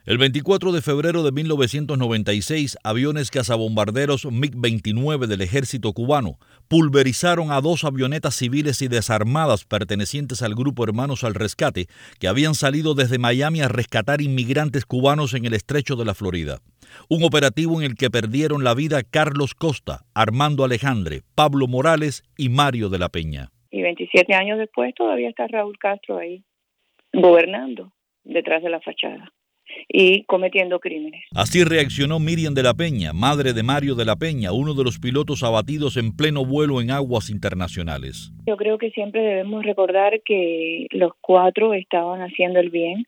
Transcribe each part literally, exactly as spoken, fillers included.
El veinticuatro de febrero de mil novecientos noventa y seis, aviones cazabombarderos MiG veintinueve del ejército cubano pulverizaron a dos avionetas civiles y desarmadas pertenecientes al grupo Hermanos al Rescate, que habían salido desde Miami a rescatar inmigrantes cubanos en el estrecho de la Florida. Un operativo en el que perdieron la vida Carlos Costa, Armando Alejandre, Pablo Morales y Mario de la Peña. Y veintisiete años después todavía está Raúl Castro ahí, gobernando detrás de la fachada y cometiendo crímenes. Así reaccionó Miriam de la Peña, madre de Mario de la Peña, uno de los pilotos abatidos en pleno vuelo en aguas internacionales. Yo creo que siempre debemos recordar que los cuatro estaban haciendo el bien,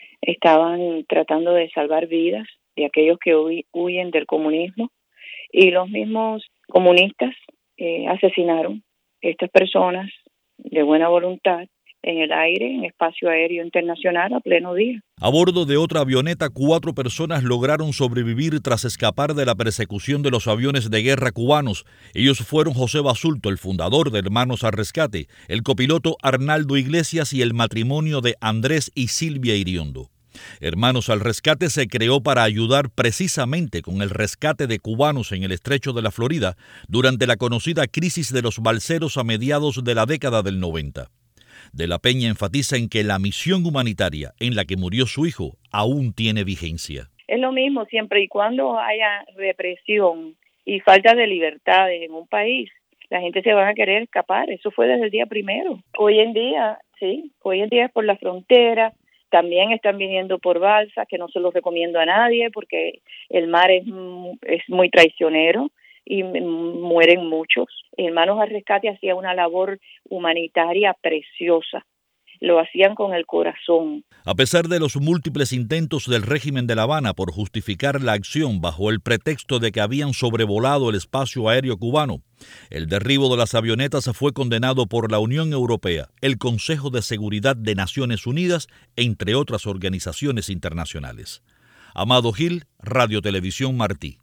estaban tratando de salvar vidas de aquellos que huy- huyen del comunismo, y los mismos comunistas eh, asesinaron a estas personas de buena voluntad en el aire, en espacio aéreo internacional a pleno día. A bordo de otra avioneta, cuatro personas lograron sobrevivir tras escapar de la persecución de los aviones de guerra cubanos. Ellos fueron José Basulto, el fundador de Hermanos al Rescate, el copiloto Arnaldo Iglesias y el matrimonio de Andrés y Silvia Iriondo. Hermanos al Rescate se creó para ayudar precisamente con el rescate de cubanos en el estrecho de la Florida durante la conocida crisis de los balseros a mediados de la década del noventa. De la Peña enfatiza en que la misión humanitaria en la que murió su hijo aún tiene vigencia. Es lo mismo siempre y cuando haya represión y falta de libertades en un país, la gente se va a querer escapar. Eso fue desde el día primero. Hoy en día, sí, hoy en día es por la frontera. También están viniendo por balsas, que no se los recomiendo a nadie porque el mar es, es muy traicionero y mueren muchos. Hermanos al Rescate hacía una labor humanitaria preciosa. Lo hacían con el corazón. A pesar de los múltiples intentos del régimen de La Habana por justificar la acción bajo el pretexto de que habían sobrevolado el espacio aéreo cubano, el derribo de las avionetas fue condenado por la Unión Europea, el Consejo de Seguridad de Naciones Unidas, entre otras organizaciones internacionales. Amado Gil, Radio Televisión Martí.